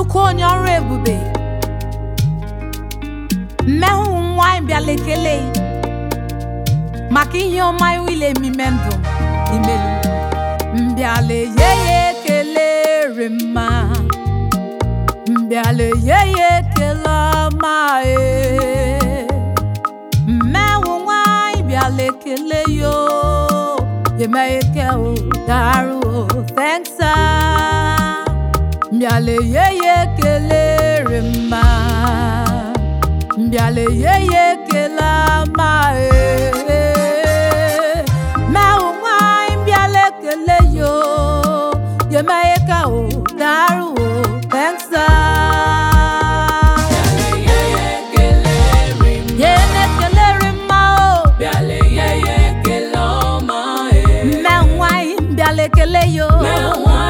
Chukwu onye ọrụ ebube mmehụ nwanyị bịala ekele maka ihe ọma iwile emime ndụ imelu mbịala yeye ekele rima mbịala yeye ekele ọma mmehụ nwanyị bịala ekele yo yemeke o daru o thanks mbịala yeye ekele rima mbịala yeye ekele ọma mmehụ nwanyị mbịala ekele yo yemeke o daru o thanks ekele yo